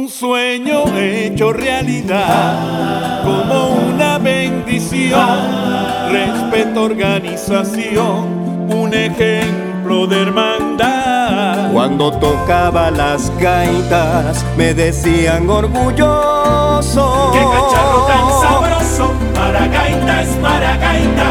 Un sueño hecho realidad, como una bendición. Respeto, organización, un ejemplo de hermandad. Cuando tocaba las gaitas me decían orgulloso: ¡qué cacharro tan sabroso! Maragaita es Maragaita.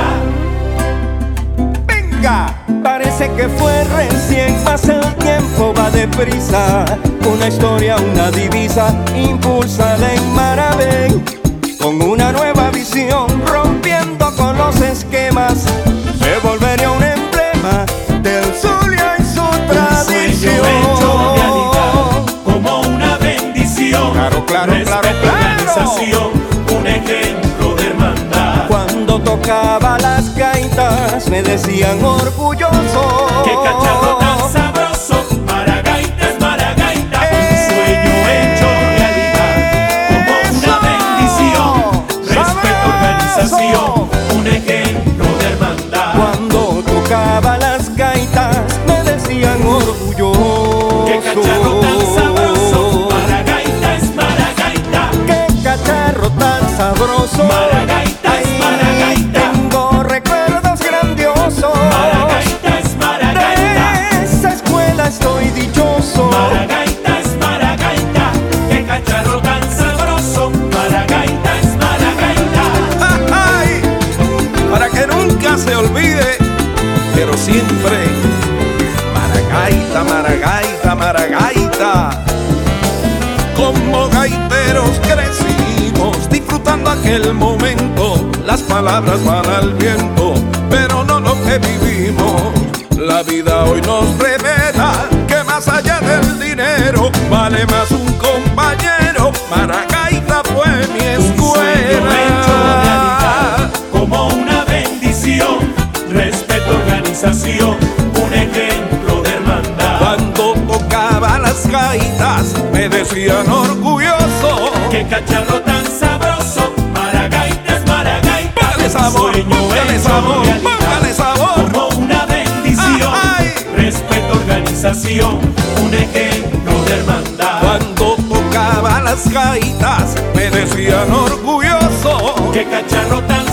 ¡Venga! Parece que fue recién, mas el tiempo va deprisa. Una historia, una divisa, impulsada en Maravén, con una nueva visión, rompiendo con los esquemas. Se volvería un emblema del Zulia y su tradición. Un sueño hecho realidad, como una bendición. Claro, claro, respeto, claro, claro. organización, un ejemplo de hermandad. Cuando tocaba las gaitas me decían orgulloso: ¡qué cacharro tan sabroso! Maragaita es Maragaita. Un sueño hecho realidad, como una bendición. Respeto, organización, un ejemplo de hermandad. Cuando tocaba las gaitas me decían orgulloso: ¡qué cacharro tan sabroso! Maragaita es Maragaita. ¡qué cacharro tan sabroso! Maragaita es Maragaita. Tengo recuerdos grandiosos. Maragaita es Maragaita. De esa escuela estoy dichoso. Maragaita es Maragaita. ¡qué cacharro tan sabroso! Maragaita es Maragaita. ¡Ay! Para que nunca se olvide, pero siempre Maragaita, Maragaita, Maragaita. Como gaiteros crecimos, disfrutando aquel momento. Las palabras van al viento, pero no lo que vivimos. La vida hoy nos revela que más allá del dinero vale más un compañero. Maragaita fue mi Un sueño hecho realidad, escuela. como una bendición. Respeto, organización, un ejemplo de hermandad. Cuando tocaba las gaitas me decían orgulloso: ¡qué cacharro tan sabroso! Maragaita es Maragaita. Póngale sabor, Un sueño póngale hecho sabor, realidad, póngale sabor. como una bendición. Ay. Respeto, organización, un ejemplo de hermandad. Cuando tocaba las gaitas me decían orgulloso: ¡qué cacharro tan